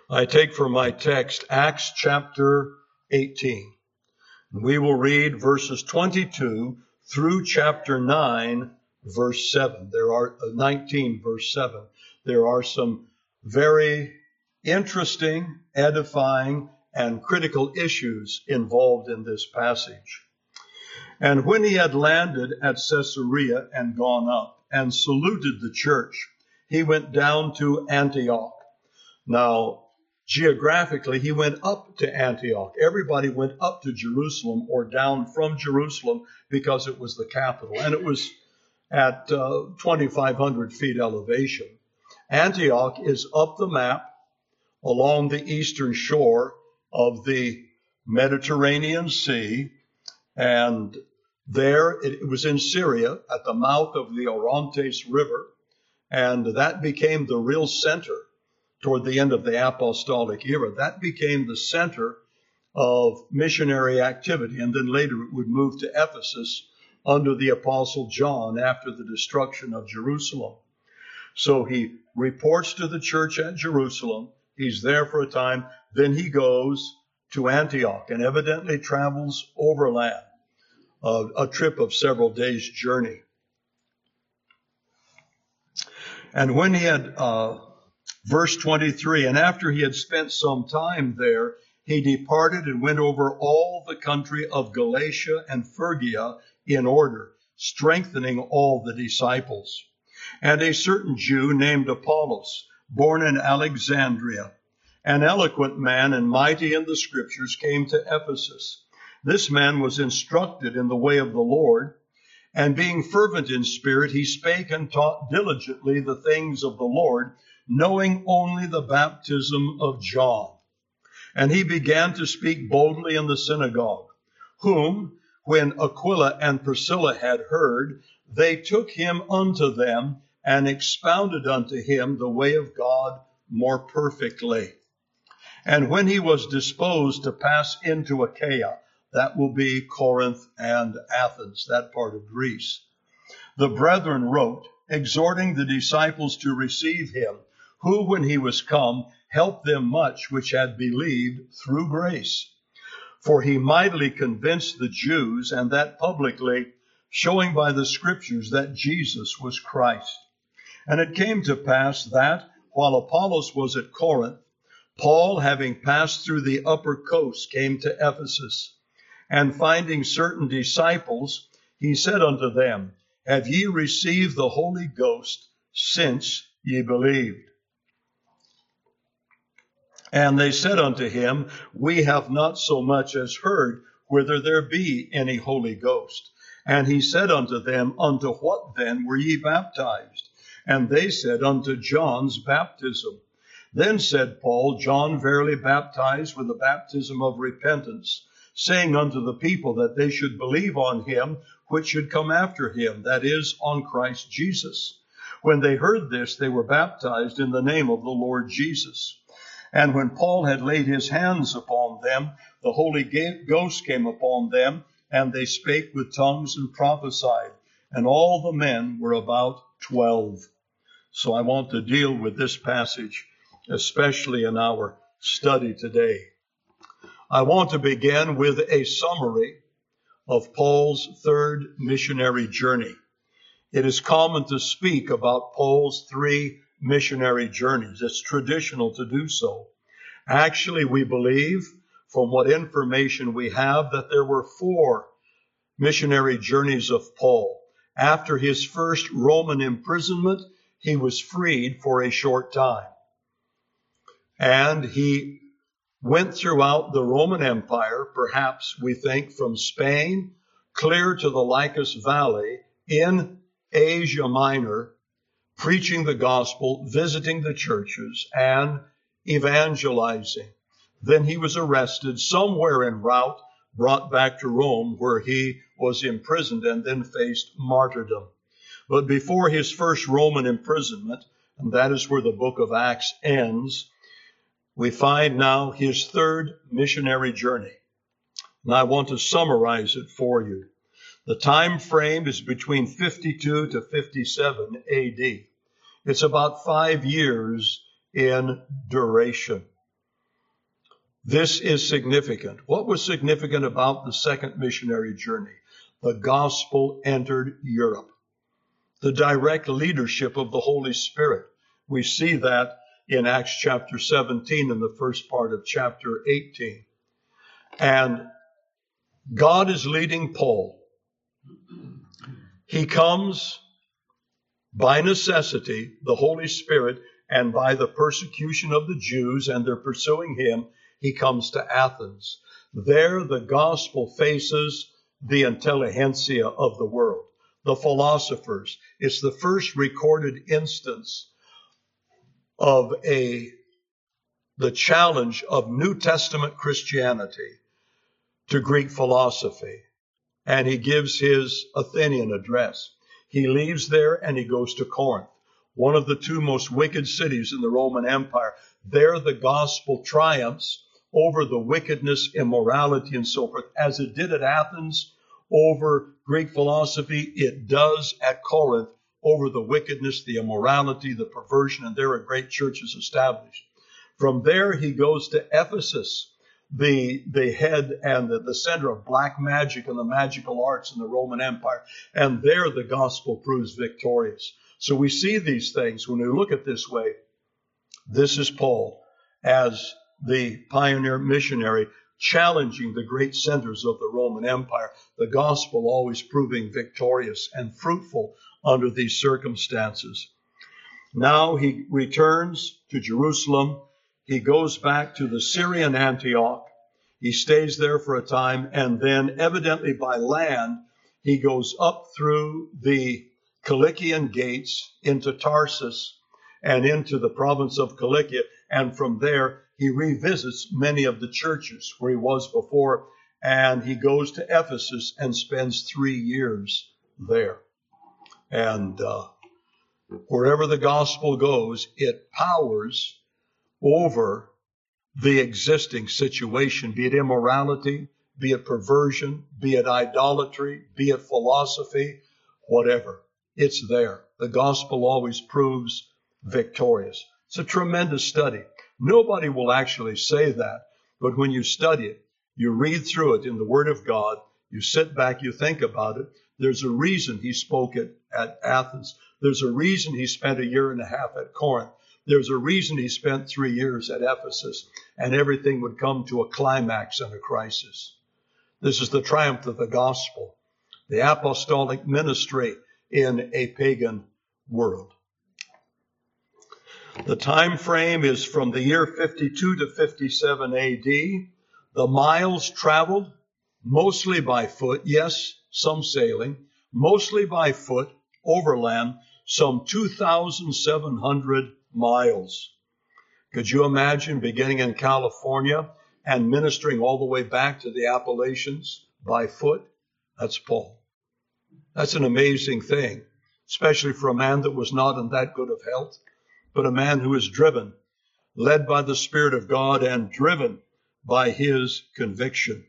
I take for my text Acts chapter 18. We will read verses 22 through chapter 9, verse 7. There are 19, verse 7. There are some very interesting, edifying, and critical issues involved in this passage. And when he had landed at Caesarea and gone up and saluted the church, he went down to Antioch. Now, geographically, he went up to Antioch. Everybody went up to Jerusalem or down from Jerusalem because it was the capital, and it was at 2,500 feet elevation. Antioch is up the map along the eastern shore of the Mediterranean Sea, and there it was in Syria at the mouth of the Orontes River, and that became the real center toward the end of the apostolic era. That became the center of missionary activity, and then later it would move to Ephesus under the Apostle John after the destruction of Jerusalem. So he reports to the church at Jerusalem. He's there for a time. Then he goes to Antioch and evidently travels overland, a trip of several days' journey. And when he had verse 23, and after he had spent some time there, he departed and went over all the country of Galatia and Phrygia in order, strengthening all the disciples. And a certain Jew named Apollos, born in Alexandria, an eloquent man and mighty in the scriptures, came to Ephesus. This man was instructed in the way of the Lord, and being fervent in spirit, he spake and taught diligently the things of the Lord, knowing only the baptism of John. And he began to speak boldly in the synagogue, whom, when Aquila and Priscilla had heard, they took him unto them and expounded unto him the way of God more perfectly. And when he was disposed to pass into Achaia, that will be Corinth and Athens, that part of Greece, the brethren wrote, exhorting the disciples to receive him, who, when he was come, helped them much which had believed through grace. For he mightily convinced the Jews, and that publicly, showing by the scriptures that Jesus was Christ. And it came to pass that, while Apollos was at Corinth, Paul, having passed through the upper coast, came to Ephesus. And finding certain disciples, he said unto them, have ye received the Holy Ghost since ye believed? And they said unto him, we have not so much as heard whether there be any Holy Ghost. And he said unto them, unto what then were ye baptized? And they said, unto John's baptism. Then said Paul, John verily baptized with the baptism of repentance, saying unto the people that they should believe on him which should come after him, that is, on Christ Jesus. When they heard this, they were baptized in the name of the Lord Jesus. And when Paul had laid his hands upon them, the Holy Ghost came upon them, and they spake with tongues and prophesied. And all the men were about 12. So I want to deal with this passage, especially in our study today. I want to begin with a summary of Paul's third missionary journey. It is common to speak about Paul's three missionary journeys. It's traditional to do so. Actually, we believe, from what information we have, that there were 4 missionary journeys of Paul. After his first Roman imprisonment, he was freed for a short time. And he went throughout the Roman Empire, perhaps we think from Spain, clear to the Lycus Valley in Asia Minor, preaching the gospel, visiting the churches, and evangelizing. Then he was arrested somewhere en route, brought back to Rome, where he was imprisoned and then faced martyrdom. But before his first Roman imprisonment, and that is where the book of Acts ends, we find now his third missionary journey. And I want to summarize it for you. The time frame is between 52 to 57 AD. It's about 5 years in duration. This is significant. What was significant about the second missionary journey? The gospel entered Europe. The direct leadership of the Holy Spirit. We see that in Acts chapter 17 and the first part of chapter 18. And God is leading Paul. He comes by necessity, the Holy Spirit, and by the persecution of the Jews, and they're pursuing him, he comes to Athens. There the gospel faces the intelligentsia of the world, the philosophers. It's the first recorded instance of the challenge of New Testament Christianity to Greek philosophy. And he gives his Athenian address. He leaves there and he goes to Corinth, one of the two most wicked cities in the Roman Empire. There the gospel triumphs over the wickedness, immorality, and so forth. As it did at Athens over Greek philosophy, it does at Corinth over the wickedness, the immorality, the perversion, and there a great church is established. From there he goes to Ephesus, the head and the center of black magic and the magical arts in the Roman Empire. And there the gospel proves victorious. So we see these things when we look at this way. This is Paul as the pioneer missionary challenging the great centers of the Roman Empire. The gospel always proving victorious and fruitful under these circumstances. Now he returns to Jerusalem. He goes back to the Syrian Antioch. He stays there for a time, and then evidently by land, he goes up through the Cilician gates into Tarsus and into the province of Cilicia. And from there, he revisits many of the churches where he was before, and he goes to Ephesus and spends 3 years there. And wherever the gospel goes, it powers over the existing situation, be it immorality, be it perversion, be it idolatry, be it philosophy, whatever. It's there. The gospel always proves victorious. It's a tremendous study. Nobody will actually say that, but when you study it, you read through it in the Word of God, you sit back, you think about it. There's a reason he spoke it at Athens. There's a reason he spent 1.5 years at Corinth. There's a reason he spent 3 years at Ephesus, and everything would come to a climax and a crisis. This is the triumph of the gospel, the apostolic ministry in a pagan world. The time frame is from the year 52 to 57 AD. The miles traveled, mostly by foot, yes, some sailing, mostly by foot, overland, some 2,700 miles. Could you imagine beginning in California and ministering all the way back to the Appalachians by foot? That's Paul. That's an amazing thing, especially for a man that was not in that good of health, but a man who is driven, led by the Spirit of God and driven by his conviction.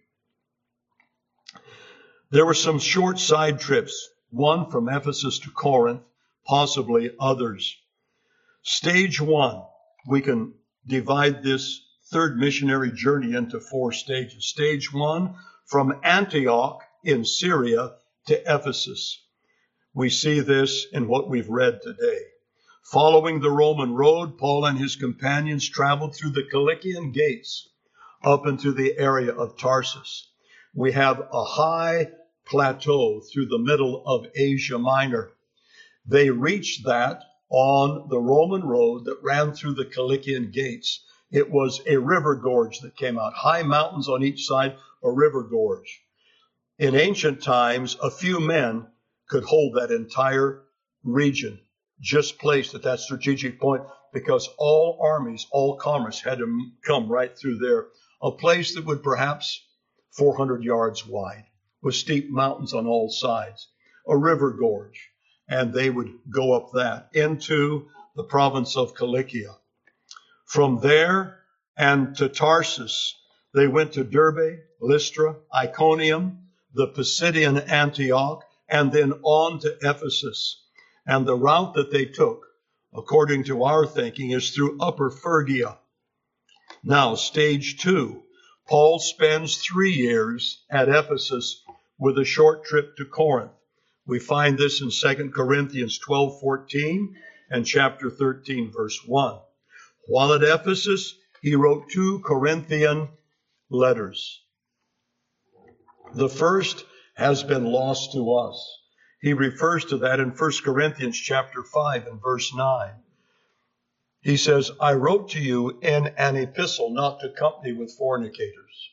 There were some short side trips, one from Ephesus to Corinth, possibly others. Stage 1, we can divide this third missionary journey into 4 stages. Stage 1, from Antioch in Syria to Ephesus. We see this in what we've read today. Following the Roman road, Paul and his companions traveled through the Cilician gates up into the area of Tarsus. We have a high plateau through the middle of Asia Minor. They reached that on the Roman road that ran through the Cilician gates. It was a river gorge that came out, high mountains on each side, a river gorge. In ancient times, a few men could hold that entire region, just placed at that strategic point, because all armies, all commerce had to come right through there. A place that would perhaps 400 yards wide, with steep mountains on all sides, a river gorge. And they would go up that into the province of Cilicia. From there and to Tarsus, they went to Derbe, Lystra, Iconium, the Pisidian Antioch, and then on to Ephesus. And the route that they took, according to our thinking, is through Upper Phrygia. Now, stage 2, Paul spends 3 years at Ephesus with a short trip to Corinth. We find this in 2 Corinthians 12:14 and chapter 13, verse 1. While at Ephesus, he wrote 2 Corinthian letters. The first has been lost to us. He refers to that in 1 Corinthians chapter 5 and verse 9. He says, I wrote to you in an epistle not to company with fornicators.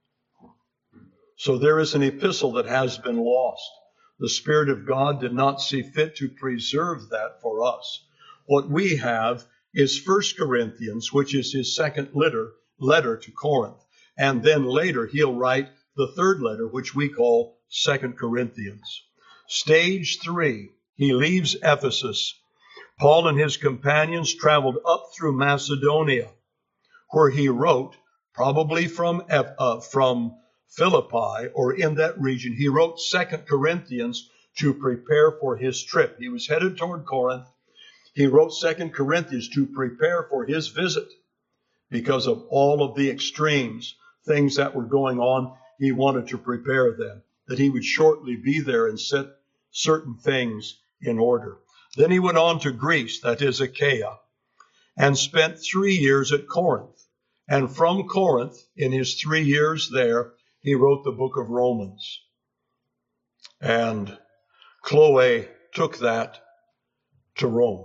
So there is an epistle that has been lost. The Spirit of God did not see fit to preserve that for us. What we have is 1 Corinthians, which is his second letter to Corinth. And then later he'll write the third letter, which we call 2 Corinthians. Stage 3, he leaves Ephesus. Paul and his companions traveled up through Macedonia, where he wrote, probably from Philippi or in that region. He wrote 2 Corinthians to prepare for his trip. He was headed toward Corinth. He wrote 2 Corinthians to prepare for his visit because of all of the extremes, things that were going on. He wanted to prepare them, that he would shortly be there and set certain things in order. Then he went on to Greece, that is Achaia, and spent 3 years at Corinth. And from Corinth, in his 3 years there, he wrote the book of Romans. And Chloe took that to Rome.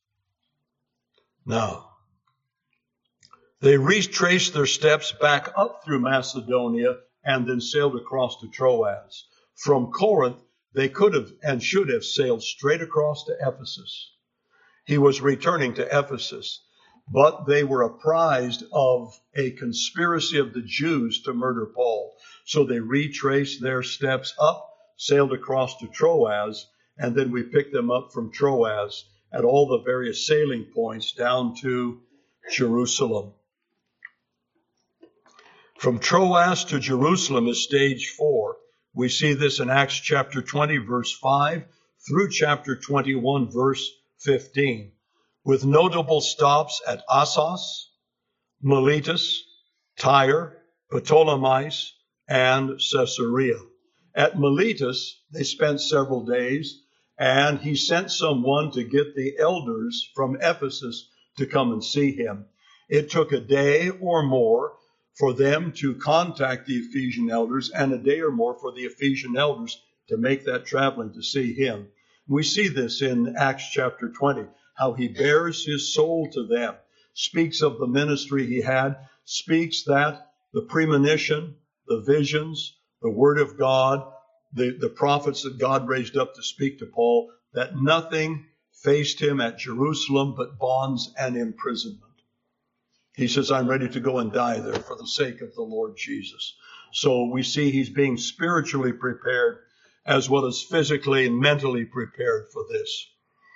Now, they retraced their steps back up through Macedonia and then sailed across to Troas. From Corinth, they could have and should have sailed straight across to Ephesus. He was returning to Ephesus, but they were apprised of a conspiracy of the Jews to murder Paul. So they retraced their steps up, sailed across to Troas, and then we picked them up from Troas at all the various sailing points down to Jerusalem. From Troas to Jerusalem is stage 4. We see this in Acts chapter 20, verse 5, through chapter 21, verse 15, with notable stops at Assos, Miletus, Tyre, Ptolemais, and Caesarea. At Miletus, they spent several days, and he sent someone to get the elders from Ephesus to come and see him. It took a day or more for them to contact the Ephesian elders and a day or more for the Ephesian elders to make that traveling to see him. We see this in Acts chapter 20, how he bears his soul to them, speaks of the ministry he had, speaks that the premonition, the visions, the word of God, the prophets that God raised up to speak to Paul, that nothing faced him at Jerusalem but bonds and imprisonment. He says, I'm ready to go and die there for the sake of the Lord Jesus. So we see he's being spiritually prepared as well as physically and mentally prepared for this.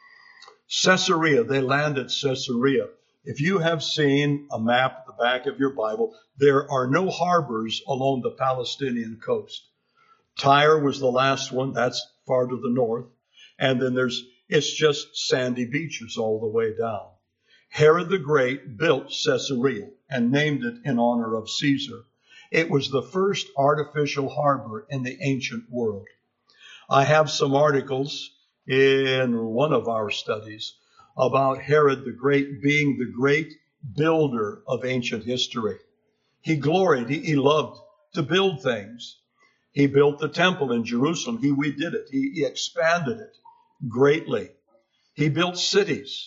Caesarea, they land at Caesarea. If you have seen a map at the back of your Bible, there are no harbors along the Palestinian coast. Tyre was the last one, that's far to the north. And then it's just sandy beaches all the way down. Herod the Great built Caesarea and named it in honor of Caesar. It was the first artificial harbor in the ancient world. I have some articles in one of our studies about Herod the Great being the great builder of ancient history. He gloried, he loved to build things. He built the temple in Jerusalem. He redid it. He expanded it greatly. He built cities,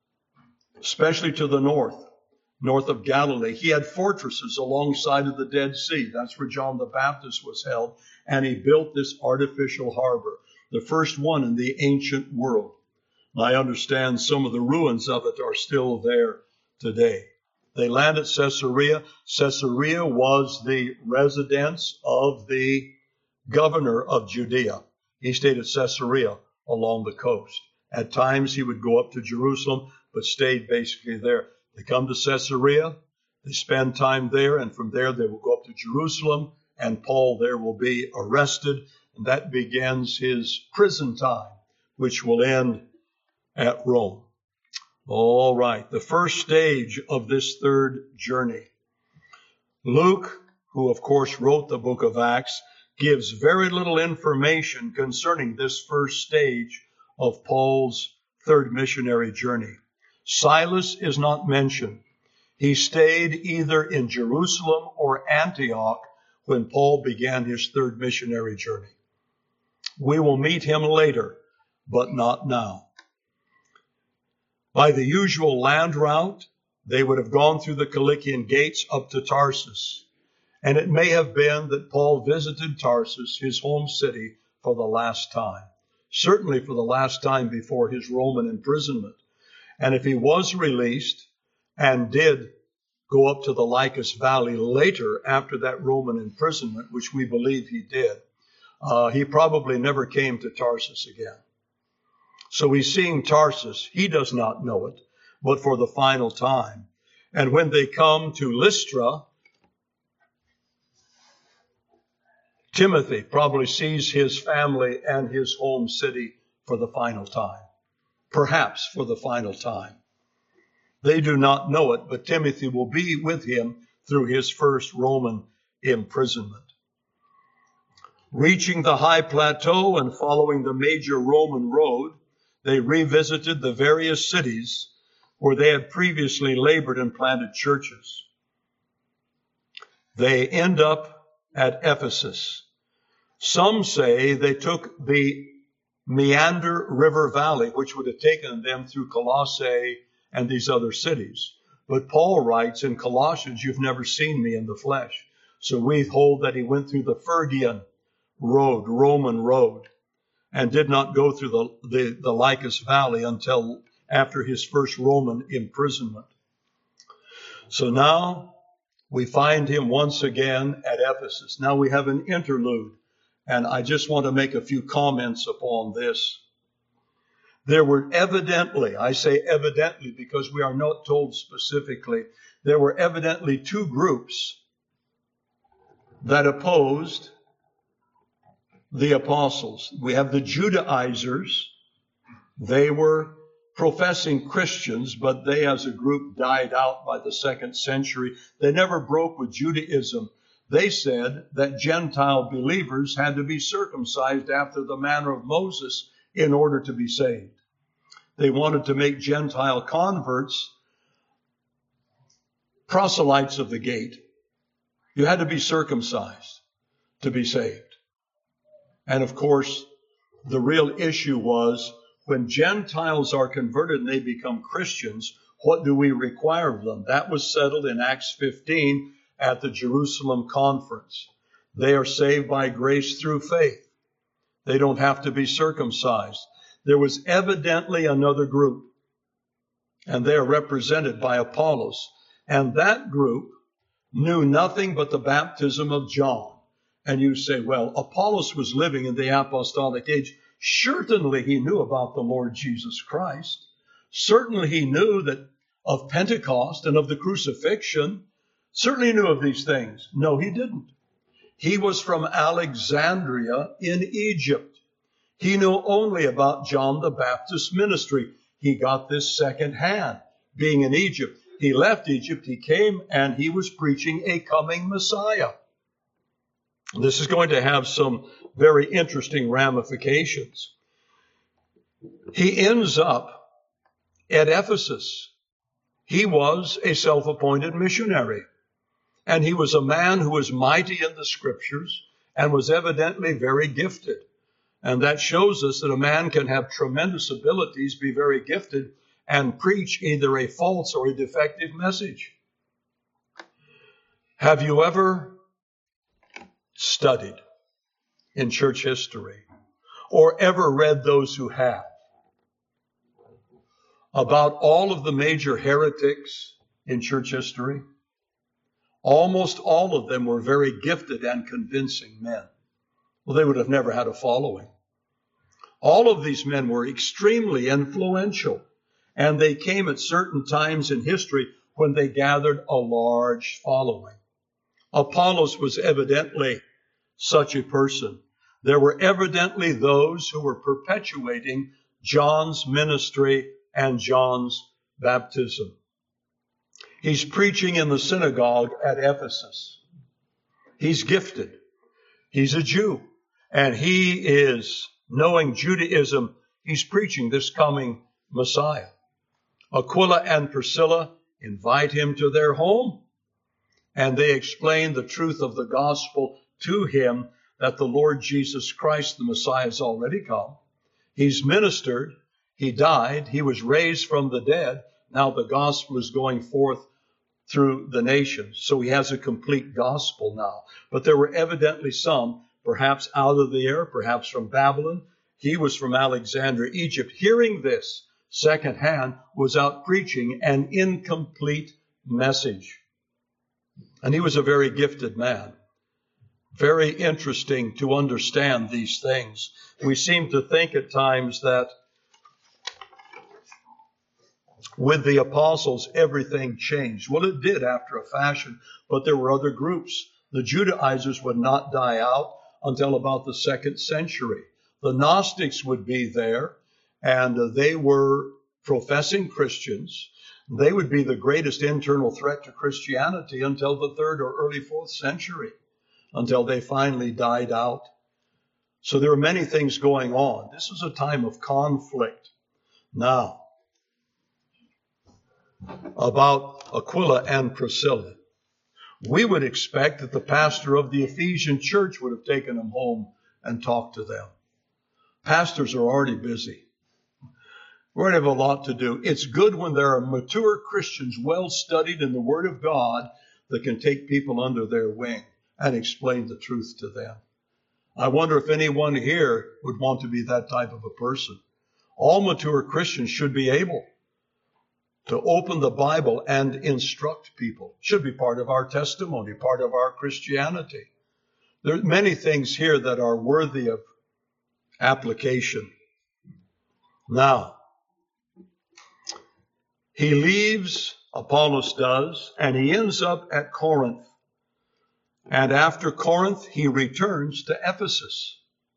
especially to the north of Galilee. He had fortresses alongside of the Dead Sea. That's where John the Baptist was held. And he built this artificial harbor, the first one in the ancient world. I understand some of the ruins of it are still there today. They landed at Caesarea. Caesarea was the residence of the governor of Judea. He stayed at Caesarea along the coast. At times he would go up to Jerusalem, but stayed basically there. They come to Caesarea, they spend time there, and from there they will go up to Jerusalem, and Paul there will be arrested, and that begins his prison time, which will end at Rome. All right, the first stage of this third journey. Luke who of course wrote the book of Acts, gives very little information concerning this first stage of Paul's third missionary journey. Silas is not mentioned. He stayed either in Jerusalem or Antioch when Paul began his third missionary journey. We will meet him later, but not now. By the usual land route, they would have gone through the Cilician gates up to Tarsus. And it may have been that Paul visited Tarsus, his home city, for the last time. Certainly for the last time before his Roman imprisonment. And if he was released and did go up to the Lycus Valley later after that Roman imprisonment, which we believe he did, he probably never came to Tarsus again. So he's seeing Tarsus. He does not know it, but for the final time. And when they come to Lystra, Timothy probably sees his family and his home city for the final time. Perhaps for the final time. They do not know it, but Timothy will be with him through his first Roman imprisonment. Reaching the high plateau and following the major Roman road, they revisited the various cities where they had previously labored and planted churches. They end up at Ephesus. Some say they took the Meander River Valley, which would have taken them through Colossae and these other cities. But Paul writes in Colossians, "You've never seen me in the flesh." So we hold that he went through the Phrygian road, Roman road, and did not go through the Lycus Valley until after his first Roman imprisonment. So now we find him once again at Ephesus. Now we have an interlude, and I just want to make a few comments upon this. There were evidently, I say evidently because we are not told specifically, there were evidently two groups that opposed the apostles. We have the Judaizers. They were professing Christians, but they as a group died out by the 2nd century. They never broke with Judaism. They said that Gentile believers had to be circumcised after the manner of Moses in order to be saved. They wanted to make Gentile converts proselytes of the gate. You had to be circumcised to be saved. And of course, the real issue was when Gentiles are converted and they become Christians, what do we require of them? That was settled in Acts 15 at the Jerusalem conference. They are saved by grace through faith. They don't have to be circumcised. There was evidently another group, and they are represented by Apollos. And that group knew nothing but the baptism of John. And you say, well, Apollos was living in the apostolic age. Certainly he knew about the Lord Jesus Christ. Certainly he knew that of Pentecost and of the crucifixion. Certainly knew of these things. No, he didn't. He was from Alexandria in Egypt. He knew only about John the Baptist's ministry. He got this secondhand, being in Egypt. He left Egypt, he came, and he was preaching a coming Messiah. This is going to have some very interesting ramifications. He ends up at Ephesus. He was a self-appointed missionary, and he was a man who was mighty in the scriptures and was evidently very gifted. And that shows us that a man can have tremendous abilities, be very gifted, and preach either a false or a defective message. Have you ever studied in church history, or ever read those who have, about all of the major heretics in church history? Almost all of them were very gifted and convincing men. Well, they would have never had a following. All of these men were extremely influential, and they came at certain times in history when they gathered a large following. Apollos was evidently such a person. There were evidently those who were perpetuating John's ministry and John's baptism. He's preaching in the synagogue at Ephesus. He's gifted. He's a Jew. And he is, knowing Judaism, he's preaching this coming Messiah. Aquila and Priscilla invite him to their home, and they explain the truth of the gospel to him, that the Lord Jesus Christ, the Messiah, has already come. He's ministered. He died. He was raised from the dead. Now the gospel is going forth through the nations. So he has a complete gospel now. But there were evidently some, perhaps out of the air, perhaps from Babylon. He was from Alexandria, Egypt. Hearing this secondhand, was out preaching an incomplete message. And he was a very gifted man. Very interesting to understand these things. We seem to think at times that with the apostles, everything changed. Well, it did after a fashion, but there were other groups. The Judaizers would not die out until about the 2nd century. The Gnostics would be there, and they were professing Christians. They would be the greatest internal threat to Christianity until the 3rd or early 4th century, until they finally died out. So there are many things going on. This is a time of conflict. Now, about Aquila and Priscilla, we would expect that the pastor of the Ephesian church would have taken them home and talked to them. Pastors are already busy. We already have a lot to do. It's good when there are mature Christians, well studied in the Word of God, that can take people under their wing and explain the truth to them. I wonder if anyone here would want to be that type of a person. All mature Christians should be able to open the Bible and instruct people. It should be part of our testimony, part of our Christianity. There are many things here that are worthy of application. Now, he leaves, Apollos does, and he ends up at Corinth. And after Corinth, he returns to Ephesus.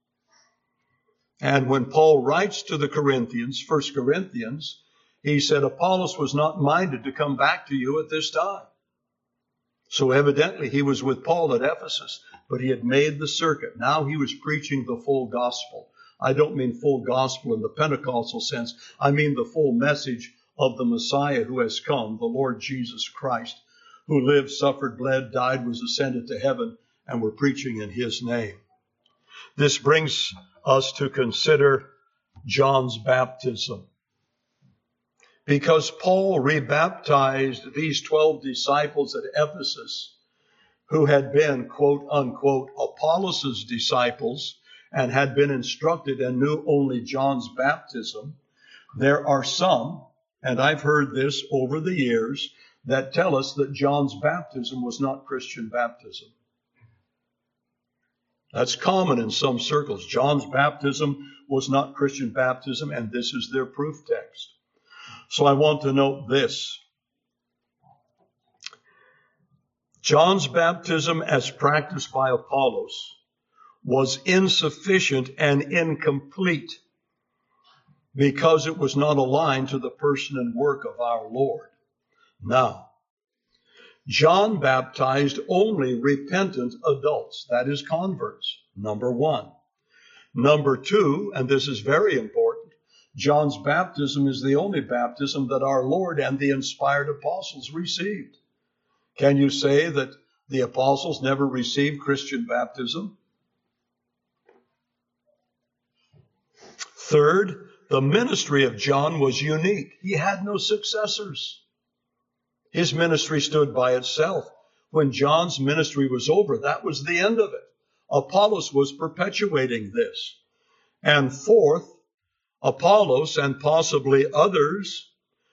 And when Paul writes to the Corinthians, 1 Corinthians, he said, Apollos was not minded to come back to you at this time. So evidently he was with Paul at Ephesus, but he had made the circuit. Now he was preaching the full gospel. I don't mean full gospel in the Pentecostal sense. I mean the full message of the Messiah who has come, the Lord Jesus Christ, who lived, suffered, bled, died, was ascended to heaven, and we're preaching in his name. This brings us to consider John's baptism. Because Paul rebaptized these 12 disciples at Ephesus, who had been, quote unquote, Apollos' disciples, and had been instructed and knew only John's baptism, there are some, and I've heard this over the years, that tell us that John's baptism was not Christian baptism. That's common in some circles. John's baptism was not Christian baptism, and this is their proof text. So I want to note this. John's baptism as practiced by Apollos was insufficient and incomplete because it was not aligned to the person and work of our Lord. Now, John baptized only repentant adults, that is converts, number one. Number two, and this is very important, John's baptism is the only baptism that our Lord and the inspired apostles received. Can you say that the apostles never received Christian baptism? Third, the ministry of John was unique. He had no successors. His ministry stood by itself. When John's ministry was over, that was the end of it. Apollos was perpetuating this. And fourth, Apollos and possibly others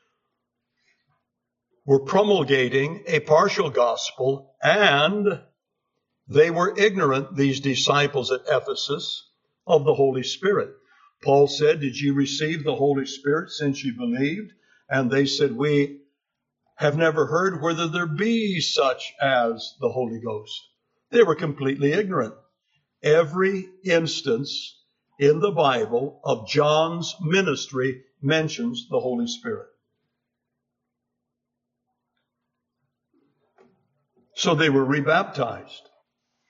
were promulgating a partial gospel, and they were ignorant, these disciples at Ephesus, of the Holy Spirit. Paul said, did you receive the Holy Spirit since you believed? And they said, we have never heard whether there be such as the Holy Ghost. They were completely ignorant. Every instance in the Bible of John's ministry mentions the Holy Spirit. So they were rebaptized.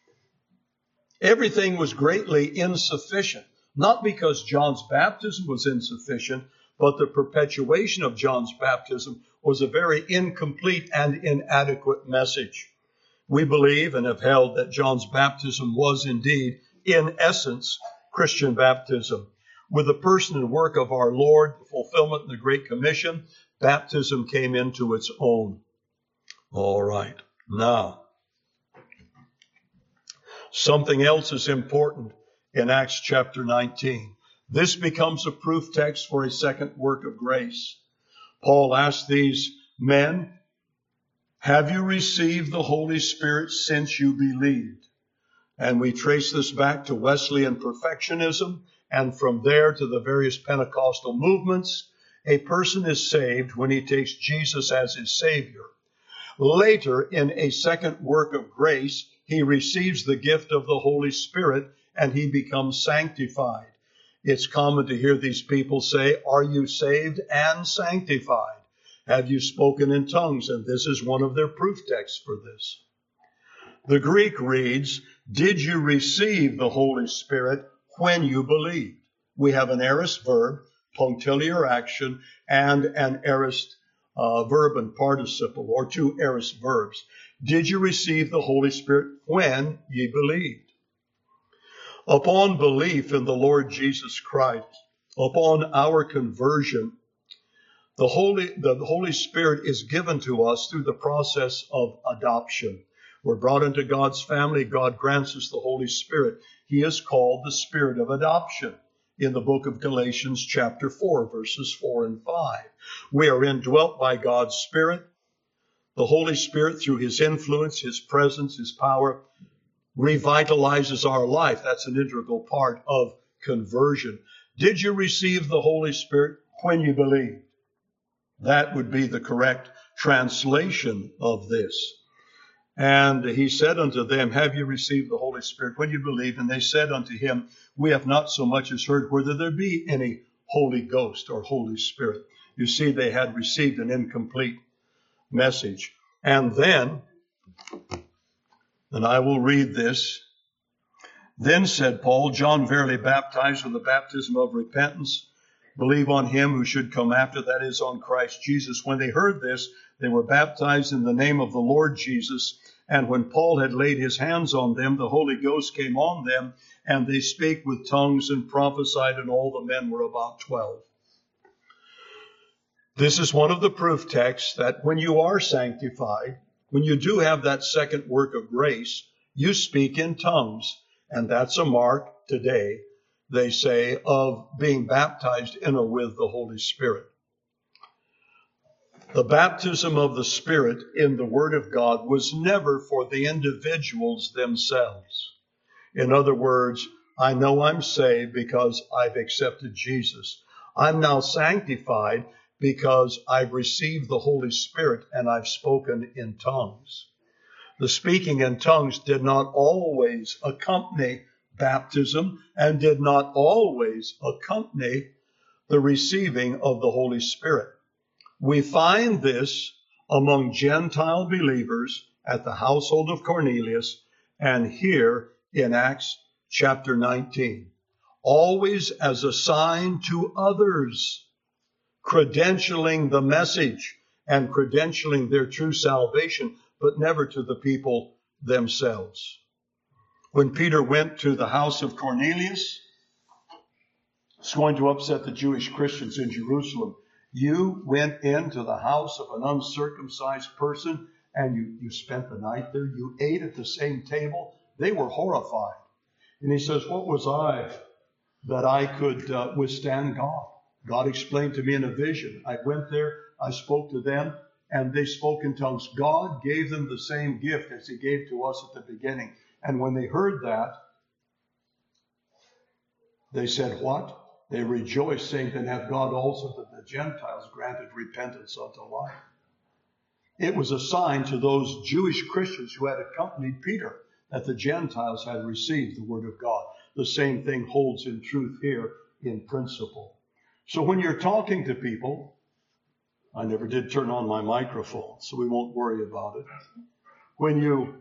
Everything was greatly insufficient, not because John's baptism was insufficient, but the perpetuation of John's baptism was a very incomplete and inadequate message. We believe and have held that John's baptism was indeed, in essence, Christian baptism. With the person and work of our Lord, the fulfillment of the Great Commission, baptism came into its own. All right. Now, something else is important in Acts chapter 19. This becomes a proof text for a second work of grace. Paul asked these men, have you received the Holy Spirit since you believed? And we trace this back to Wesleyan perfectionism, and from there to the various Pentecostal movements. A person is saved when he takes Jesus as his Savior. Later, in a second work of grace, he receives the gift of the Holy Spirit and he becomes sanctified. It's common to hear these people say, are you saved and sanctified? Have you spoken in tongues? And this is one of their proof texts for this. The Greek reads, did you receive the Holy Spirit when you believed? We have an aorist verb, punctiliar action, and an aorist verb and participle, or two aorist verbs. Did you receive the Holy Spirit when ye believed? Upon belief in the Lord Jesus Christ, upon our conversion, the Holy Spirit is given to us through the process of adoption. We're brought into God's family. God grants us the Holy Spirit. He is called the Spirit of adoption in the book of Galatians chapter 4, verses 4 and 5. We are indwelt by God's Spirit. The Holy Spirit, through his influence, his presence, his power, revitalizes our life. That's an integral part of conversion. Did you receive the Holy Spirit when you believed? That would be the correct translation of this. And he said unto them, have you received the Holy Spirit when you believed? And they said unto him, we have not so much as heard whether there be any Holy Ghost or Holy Spirit. You see, they had received an incomplete message. And then, and I will read this, then said Paul, John verily baptized with the baptism of repentance. Believe on him who should come after, that is, on Christ Jesus. When they heard this, they were baptized in the name of the Lord Jesus. And when Paul had laid his hands on them, the Holy Ghost came on them, and they spake with tongues and prophesied, and all the men were about 12. This is one of the proof texts that when you are sanctified, when you do have that second work of grace, you speak in tongues. And that's a mark today, they say, of being baptized in or with the Holy Spirit. The baptism of the Spirit in the Word of God was never for the individuals themselves. In other words, I know I'm saved because I've accepted Jesus. I'm now sanctified because I've received the Holy Spirit and I've spoken in tongues. The speaking in tongues did not always accompany baptism and did not always accompany the receiving of the Holy Spirit. We find this among Gentile believers at the household of Cornelius and here in Acts chapter 19. Always as a sign to others, credentialing the message and credentialing their true salvation, but never to the people themselves. When Peter went to the house of Cornelius, it's going to upset the Jewish Christians in Jerusalem. You went into the house of an uncircumcised person and you spent the night there. You ate at the same table. They were horrified. And he says, what was I that I could withstand God? God explained to me in a vision. I went there, I spoke to them, and they spoke in tongues. God gave them the same gift as he gave to us at the beginning. And when they heard that, they said, what? They rejoiced, saying, then have God also to the Gentiles granted repentance unto life. It was a sign to those Jewish Christians who had accompanied Peter that the Gentiles had received the word of God. The same thing holds in truth here in principle. So when you're talking to people, I never did turn on my microphone, so we won't worry about it. When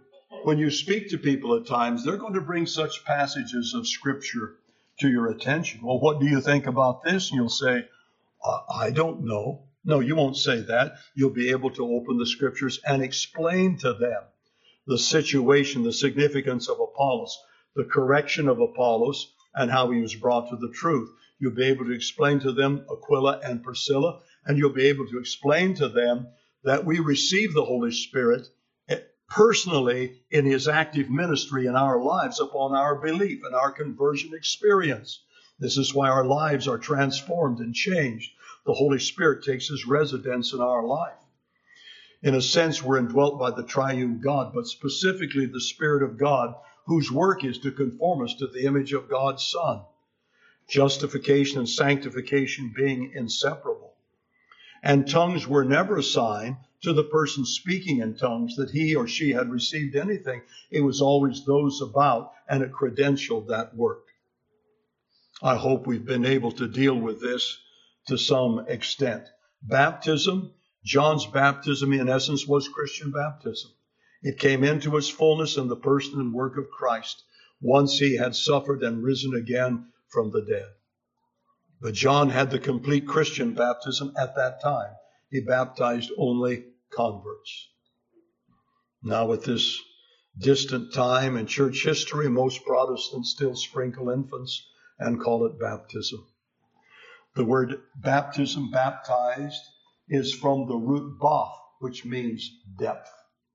when you speak to people at times, they're going to bring such passages of Scripture to your attention. Well, what do you think about this? And you'll say, I don't know. No, you won't say that. You'll be able to open the Scriptures and explain to them the situation, the significance of Apollos, the correction of Apollos, and how he was brought to the truth. You'll be able to explain to them Aquila and Priscilla, and you'll be able to explain to them that we receive the Holy Spirit personally in his active ministry in our lives upon our belief and our conversion experience. This is why our lives are transformed and changed. The Holy Spirit takes his residence in our life. In a sense, we're indwelt by the triune God, but specifically the Spirit of God, whose work is to conform us to the image of God's Son. Justification and sanctification being inseparable. And tongues were never a sign to the person speaking in tongues that he or she had received anything. It was always those about and a credential that work. I hope we've been able to deal with this to some extent. Baptism, John's baptism in essence was Christian baptism. It came into its fullness in the person and work of Christ once he had suffered and risen again from the dead. But John had the complete Christian baptism at that time. He baptized only converts. Now, with this distant time in church history, most Protestants still sprinkle infants and call it baptism. The word baptism, baptized, is from the root bath, which means depth.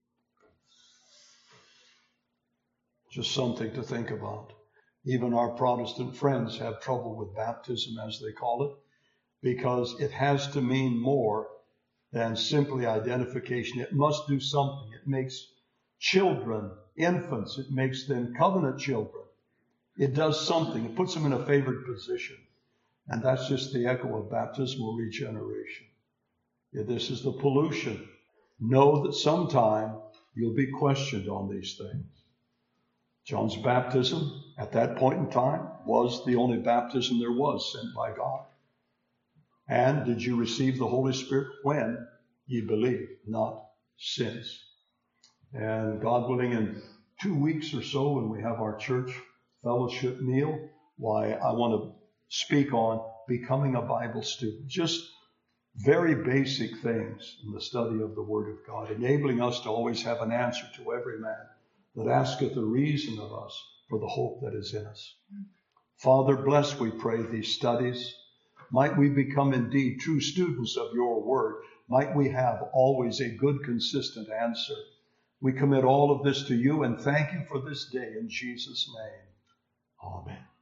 Just something to think about. Even our Protestant friends have trouble with baptism, as they call it, because it has to mean more than simply identification. It must do something. It makes children, infants, it makes them covenant children. It does something. It puts them in a favored position. And that's just the echo of baptismal regeneration. This is the pollution. Know that sometime you'll be questioned on these things. John's baptism at that point in time was the only baptism there was sent by God. And did you receive the Holy Spirit? When ye believe, not since. And God willing, in 2 weeks or so, when we have our church fellowship meal, I want to speak on becoming a Bible student. Just very basic things in the study of the Word of God, enabling us to always have an answer to every man that asketh the reason of us for the hope that is in us. Father, bless, we pray, these studies. Might we become indeed true students of your word. Might we have always a good, consistent answer. We commit all of this to you and thank you for this day in Jesus' name. Amen.